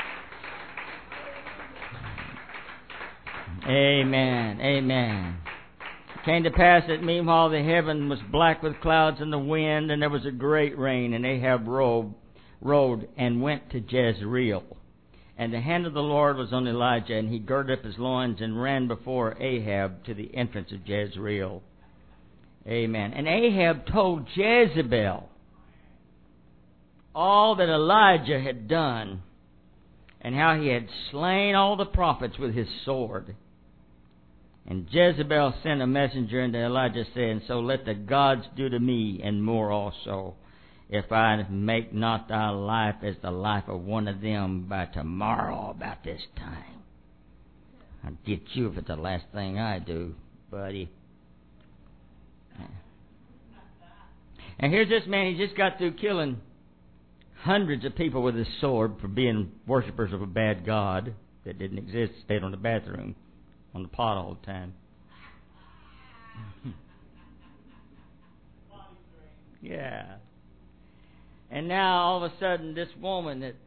Amen. Amen. It came to pass that meanwhile the heaven was black with clouds and the wind, and there was a great rain, and Ahab rode and went to Jezreel. And the hand of the Lord was on Elijah, and he girded up his loins and ran before Ahab to the entrance of Jezreel. Amen. And Ahab told Jezebel all that Elijah had done and how he had slain all the prophets with his sword. And Jezebel sent a messenger unto Elijah, saying, So let the gods do to me, and more also, if I make not thy life as the life of one of them by tomorrow about this time. I'll get you if it's the last thing I do, buddy. And here's this man, he just got through killing hundreds of people with his sword for being worshippers of a bad god that didn't exist, stayed on the bathroom, on the pot all the time. Yeah. And now, all of a sudden, this woman that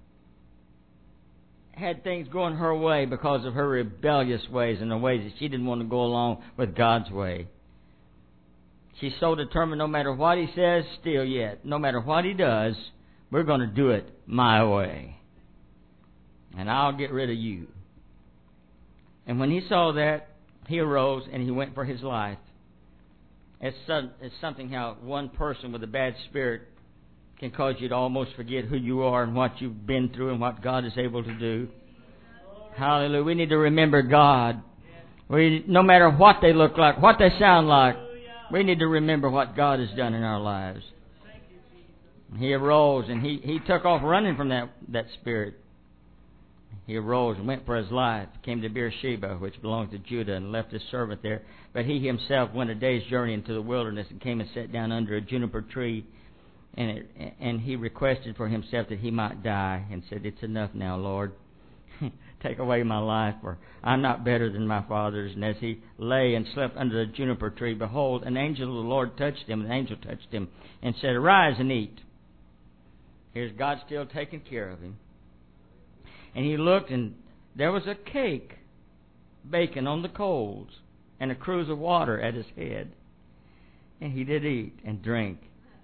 had things going her way because of her rebellious ways and the ways that she didn't want to go along with God's way. She's so determined, no matter what he says, still yet, no matter what he does, we're going to do it my way. And I'll get rid of you. And when he saw that, he arose and he went for his life. It's something how one person with a bad spirit can cause you to almost forget who you are and what you've been through and what God is able to do. Hallelujah. We need to remember God. No matter what they look like, what they sound like, we need to remember what God has done in our lives. He arose and he took off running from that spirit. He arose and went for his life, came to Beersheba, which belonged to Judah, and left his servant there. But he himself went a day's journey into the wilderness and came and sat down under a juniper tree. And he requested for himself that he might die, and said, It's enough now, Lord. Take away my life, for I'm not better than my fathers. And as he lay and slept under the juniper tree, behold, an angel of the Lord touched him. An angel touched him and said, Arise and eat. Here's God still taking care of him. And he looked, and there was a cake baking on the coals, and a cruse of water at his head. And he did eat and drink,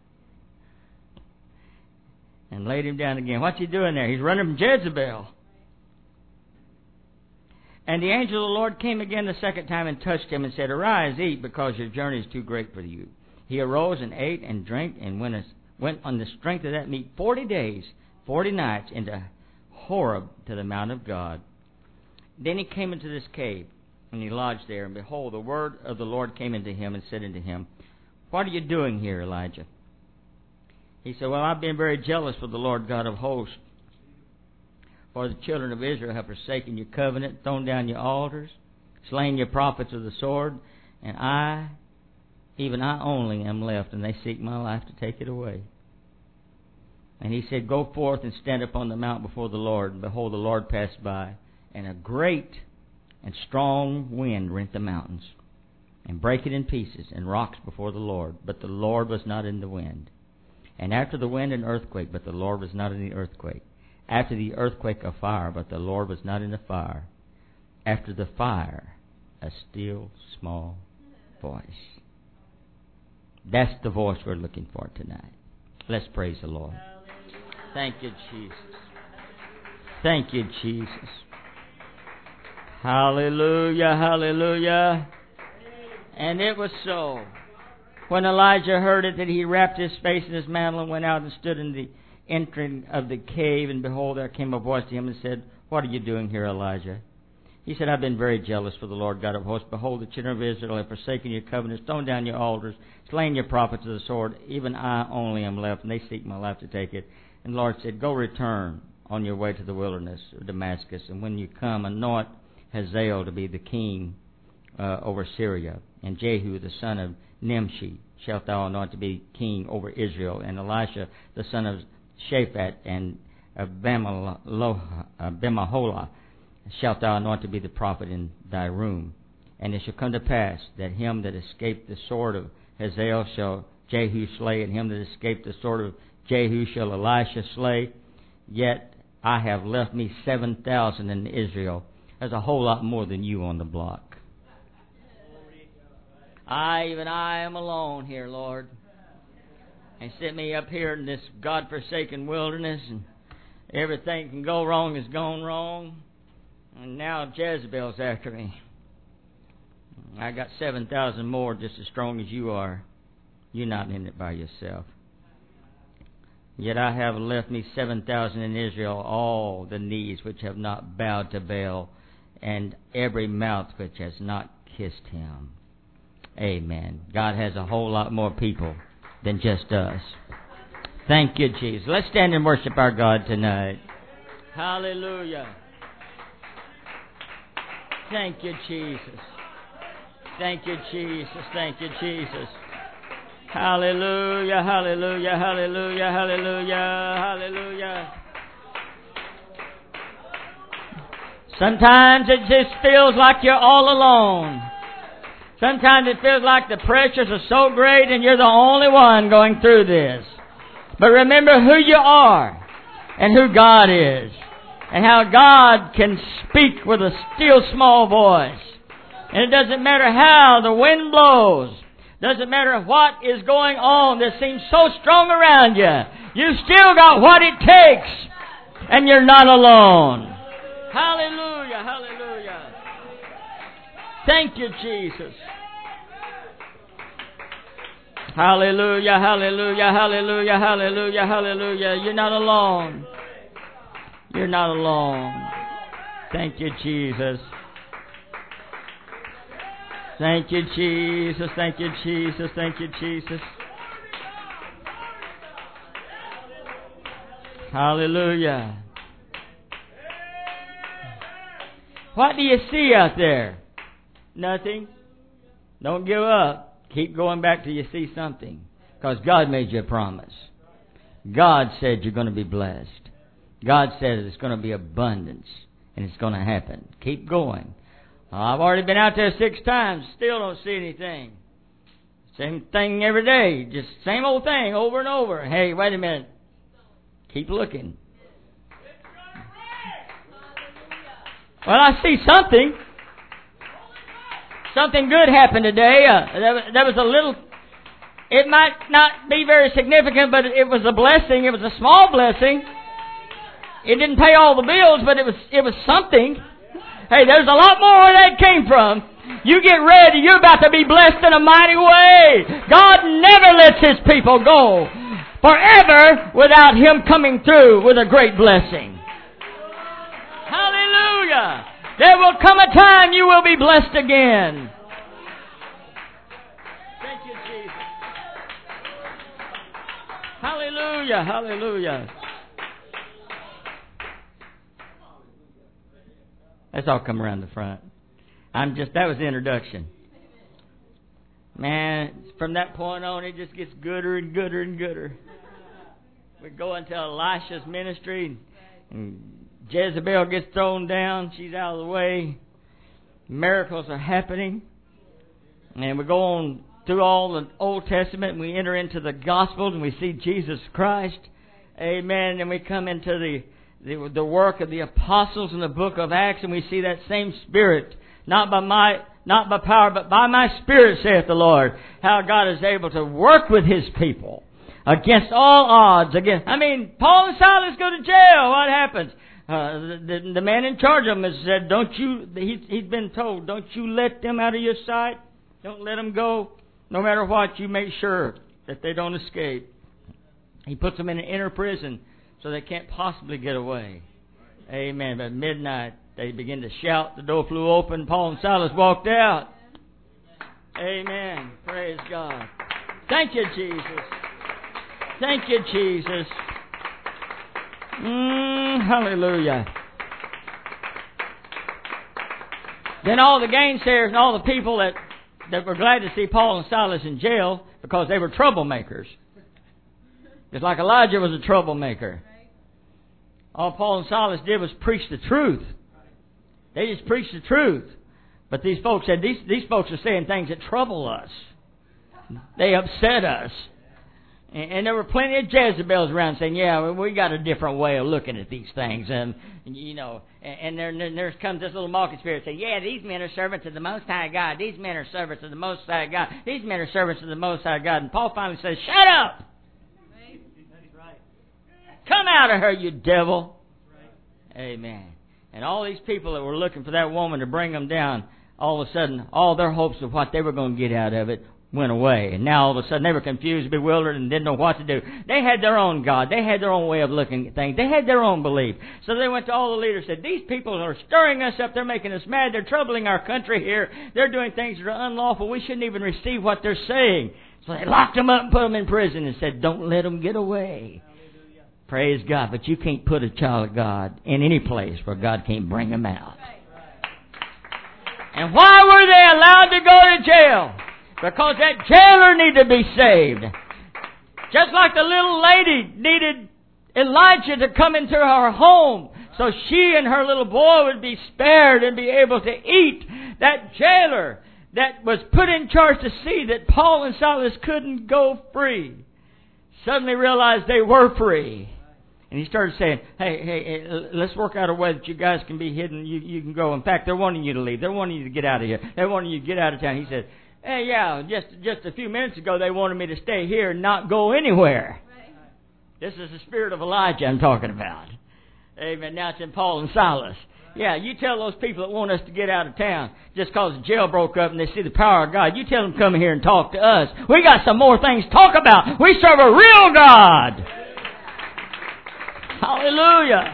and laid him down again. What's he doing there? He's running from Jezebel. And the angel of the Lord came again the second time and touched him and said, Arise, eat, because your journey is too great for you. He arose and ate and drank and went on the strength of that meat 40 days, 40 nights into Horeb, to the mount of God. Then he came into this cave, and he lodged there. And behold, the word of the Lord came into him and said unto him, What are you doing here, Elijah? He said, Well, I've been very jealous for the Lord God of hosts. For the children of Israel have forsaken your covenant, thrown down your altars, slain your prophets with the sword, and I, even I only, am left, and they seek my life to take it away. And he said, Go forth and stand upon the mount before the Lord. And behold, the Lord passed by, and a great and strong wind rent the mountains, and brake it in pieces, and rocks before the Lord. But the Lord was not in the wind. And after the wind an earthquake, but the Lord was not in the earthquake. After the earthquake a fire, but the Lord was not in the fire. After the fire, a still small voice. That's the voice we're looking for tonight. Let's praise the Lord. Thank you, Jesus. Thank you, Jesus. Hallelujah, hallelujah. And it was so. When Elijah heard it, that he wrapped his face in his mantle and went out and stood in the entering of the cave. And behold, there came a voice to him and said, What are you doing here, Elijah? He said, I've been very jealous for the Lord God of hosts. Behold, the children of Israel have forsaken your covenants, thrown down your altars, slain your prophets with the sword. Even I only am left, and they seek my life to take it. And the Lord said, Go return on your way to the wilderness of Damascus, and when you come, anoint Hazael to be the king over Syria, and Jehu the son of Nimshi shalt thou anoint to be king over Israel, and Elisha the son of Shaphat and Abimaholah shalt thou anoint to be the prophet in thy room. And it shall come to pass that him that escaped the sword of Hazael shall Jehu slay, and him that escaped the sword of Jehu shall Elisha slay. Yet I have left me 7,000 in Israel. There's a whole lot more than you on the block. Even I am alone here, Lord. And set me up here in this God-forsaken wilderness, and everything can go wrong has gone wrong. And now Jezebel's after me. I got 7,000 more just as strong as you are. You're not in it by yourself. Yet I have left me 7,000 in Israel, all the knees which have not bowed to Baal, and every mouth which has not kissed him. Amen. God has a whole lot more people than just us. Thank you, Jesus. Let's stand and worship our God tonight. Hallelujah. Thank you, Jesus. Thank you, Jesus. Thank you, Jesus. Hallelujah, hallelujah, hallelujah, hallelujah, hallelujah. Sometimes it just feels like you're all alone. Sometimes it feels like the pressures are so great and you're the only one going through this. But remember who you are and who God is and how God can speak with a still small voice. And it doesn't matter how the wind blows. Doesn't matter what is going on that seems so strong around you. You've still got what it takes. And you're not alone. Hallelujah, hallelujah. Thank you, Jesus. Hallelujah, hallelujah, hallelujah, hallelujah, hallelujah. You're not alone. You're not alone. Thank you, Jesus. Thank you, Jesus. Thank you, Jesus. Thank you, Jesus. Hallelujah. What do you see out there? Nothing. Don't give up. Keep going back till you see something. Because God made you a promise. God said you're going to be blessed. God said it's going to be abundance. And it's going to happen. Keep going. I've already been out there 6 times. Still don't see anything. Same thing every day. Just same old thing over and over. Hey, wait a minute. Keep looking. Well, I see something. Something good happened today. There was a little... It might not be very significant, but it was a blessing. It was a small blessing. It didn't pay all the bills, but it was something. Hey, there's a lot more where that came from. You get ready. You're about to be blessed in a mighty way. God never lets His people go forever without Him coming through with a great blessing. Hallelujah. There will come a time you will be blessed again. Thank you, Jesus. Hallelujah. Hallelujah. Let's all come around the front. That was the introduction. Man, from that point on, it just gets gooder and gooder and gooder. We go into Elisha's ministry, and Jezebel gets thrown down. She's out of the way. Miracles are happening. And we go on through all the Old Testament, and we enter into the Gospels, and we see Jesus Christ. Amen. And we come into the work of the apostles in the book of Acts, and we see that same Spirit, not by power, but by my Spirit, saith the Lord, how God is able to work with His people against all odds. Paul and Silas go to jail. What happens? The man in charge of them has said, he's been told, don't you let them out of your sight. Don't let them go. No matter what, you make sure that they don't escape. He puts them in an inner prison, so they can't possibly get away. Amen. But at midnight, they begin to shout. The door flew open. Paul and Silas walked out. Amen. Praise God. Thank you, Jesus. Thank you, Jesus. Hallelujah. Then all the gainsayers and all the people that were glad to see Paul and Silas in jail because they were troublemakers. Just like Elijah was a troublemaker. All Paul and Silas did was preach the truth. They just preached the truth. But these folks said, these folks are saying things that trouble us. They upset us. And there were plenty of Jezebels around saying, yeah, we got a different way of looking at these things. And there comes this little mocking spirit saying, yeah, these men are servants of the Most High God. These men are servants of the Most High God. These men are servants of the Most High God. And Paul finally says, shut up! Come out of her, you devil. Amen. And all these people that were looking for that woman to bring them down, all of a sudden, all their hopes of what they were going to get out of it went away. And now all of a sudden they were confused, bewildered, and didn't know what to do. They had their own God. They had their own way of looking at things. They had their own belief. So they went to all the leaders and said, these people are stirring us up. They're making us mad. They're troubling our country here. They're doing things that are unlawful. We shouldn't even receive what they're saying. So they locked them up and put them in prison and said, don't let them get away. Hallelujah. Praise God. But you can't put a child of God in any place where God can't bring them out. And why were they allowed to go to jail? Because that jailer needed to be saved. Just like the little lady needed Elijah to come into her home so she and her little boy would be spared and be able to eat. That jailer that was put in charge to see that Paul and Silas couldn't go free suddenly realized they were free. And he started saying, hey, let's work out a way that you guys can be hidden. You can go. In fact, they're wanting you to leave. They're wanting you to get out of here. They're wanting you to get out of town. He said, hey, yeah, just a few minutes ago they wanted me to stay here and not go anywhere. Right. This is the spirit of Elijah I'm talking about. Amen. Now it's in Paul and Silas. Yeah, you tell those people that want us to get out of town just because the jail broke up and they see the power of God. You tell them to come here and talk to us. We got some more things to talk about. We serve a real God. Hallelujah.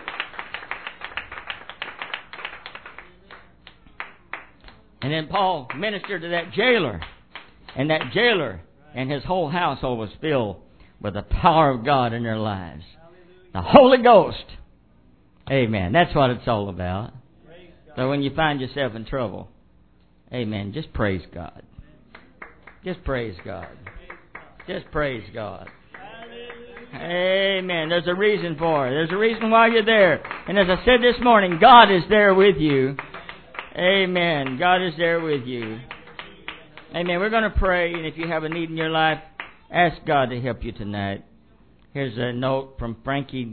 And then Paul ministered to that jailer. And that jailer and his whole household was filled with the power of God in their lives. The Holy Ghost. Amen. That's what it's all about. So when you find yourself in trouble, amen, just praise God. Just praise God. Just praise God. Amen. There's a reason for it. There's a reason why you're there. And as I said this morning, God is there with you. Amen. God is there with you. Amen. We're going to pray, and if you have a need in your life, ask God to help you tonight. Here's a note from Frankie,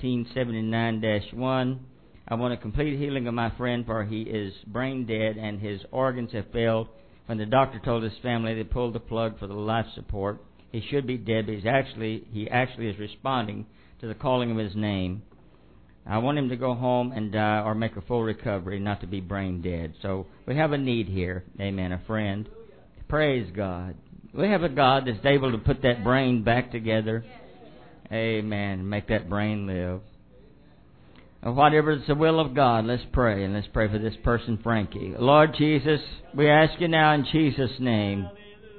1979-1. I want a complete healing of my friend, for he is brain dead and his organs have failed. When the doctor told his family they pulled the plug for the life support, he should be dead, but he actually is responding to the calling of his name. I want him to go home and die or make a full recovery, not to be brain dead. So we have a need here. Amen. A friend. Praise God. We have a God that's able to put that brain back together. Amen. Make that brain live. And whatever is the will of God, let's pray. And let's pray for this person, Frankie. Lord Jesus, we ask you now in Jesus' name.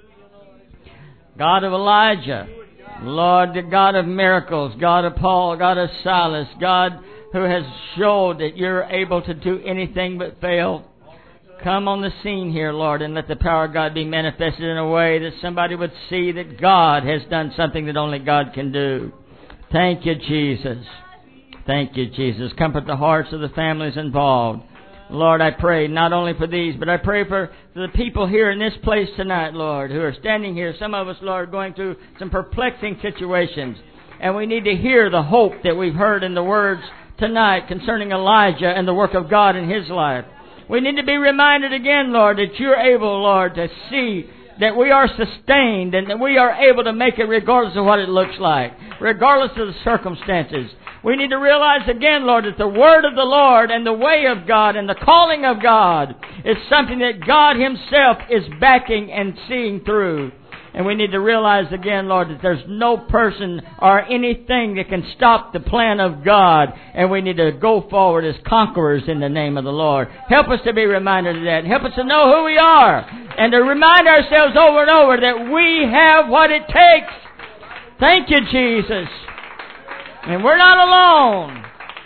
God of Elijah, Lord, the God of miracles, God of Paul, God of Silas, God who has showed that you're able to do anything but fail. Come on the scene here, Lord, and let the power of God be manifested in a way that somebody would see that God has done something that only God can do. Thank you, Jesus. Thank you, Jesus. Comfort the hearts of the families involved. Lord, I pray not only for these, but I pray for the people here in this place tonight, Lord, who are standing here. Some of us, Lord, going through some perplexing situations. And we need to hear the hope that we've heard in the words tonight concerning Elijah and the work of God in his life. We need to be reminded again, Lord, that you're able, Lord, to see that we are sustained and that we are able to make it regardless of what it looks like, regardless of the circumstances. We need to realize again, Lord, that the word of the Lord and the way of God and the calling of God is something that God himself is backing and seeing through. And we need to realize again, Lord, that there's no person or anything that can stop the plan of God. And we need to go forward as conquerors in the name of the Lord. Help us to be reminded of that. Help us to know who we are. And to remind ourselves over and over that we have what it takes. Thank you, Jesus. And we're not alone.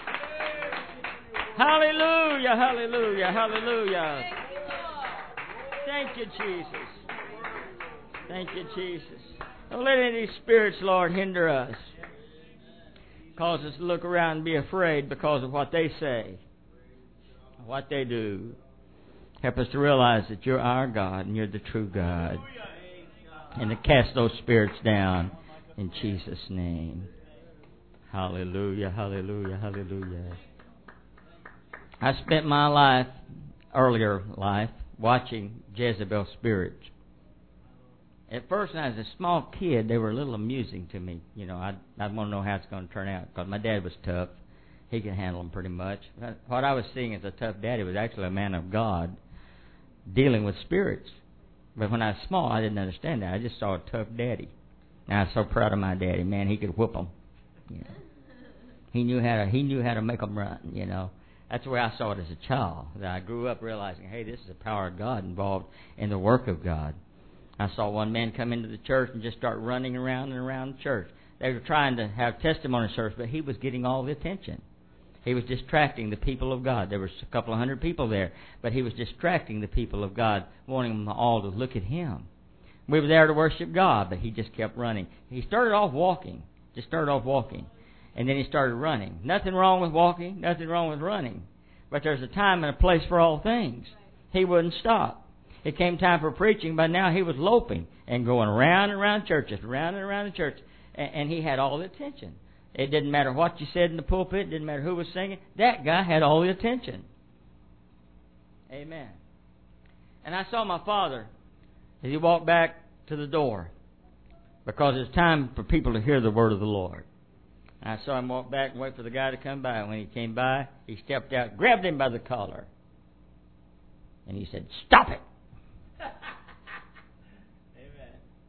Hallelujah, hallelujah, hallelujah. Thank you, Jesus. Thank you, Jesus. Don't let any spirits, Lord, hinder us. Cause us to look around and be afraid because of what they say, what they do. Help us to realize that you're our God and you're the true God. And to cast those spirits down in Jesus' name. Hallelujah, hallelujah, hallelujah. I spent my earlier life, watching Jezebel spirits. At first, when I was a small kid, they were a little amusing to me. You know, I want to know how it's going to turn out because my dad was tough. He could handle them pretty much. What I was seeing as a tough daddy was actually a man of God. dealing with spirits. But when I was small, I didn't understand that. I just saw a tough daddy. And I was so proud of my daddy. Man, he could whoop them. You know. He knew how to make them run, you know. That's the way I saw it as a child. That I grew up realizing, hey, this is the power of God involved in the work of God. I saw one man come into the church and just start running around and around the church. They were trying to have testimony service, but he was getting all the attention. He was distracting the people of God. There was a couple of hundred people there, but he was distracting the people of God, wanting them all to look at him. We were there to worship God, but he just kept running. He started off walking, and then he started running. Nothing wrong with walking, nothing wrong with running. But there's a time and a place for all things. He wouldn't stop. It came time for preaching, but now he was loping and going around and around churches, around and around the church, and he had all the attention. It didn't matter what you said in the pulpit, it didn't matter who was singing. That guy had all the attention. Amen. And I saw my father as he walked back to the door, because it's time for people to hear the word of the Lord. I saw him walk back and wait for the guy to come by. When he came by, he stepped out, grabbed him by the collar, and he said, "Stop it!" Amen.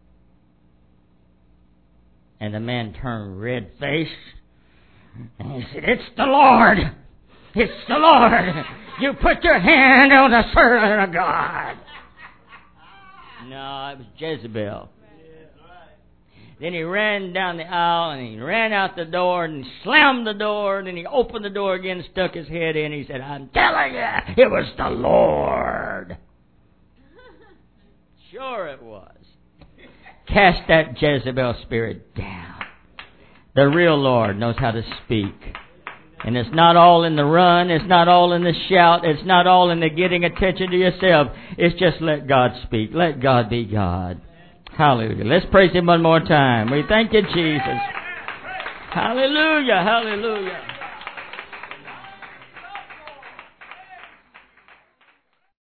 And the man turned red-faced, and he said, "It's the Lord! It's the Lord! You put your hand on the servant of God!" No, it was Jezebel. Then he ran down the aisle, and he ran out the door, and he slammed the door, and then he opened the door again and stuck his head in. He said, "I'm telling you, it was the Lord." Sure it was. Cast that Jezebel spirit down. The real Lord knows how to speak. And it's not all in the run, it's not all in the shout, it's not all in the getting attention to yourself. It's just let God speak. Let God be God. Hallelujah. Let's praise Him one more time. We thank you, Jesus. Hallelujah. Hallelujah.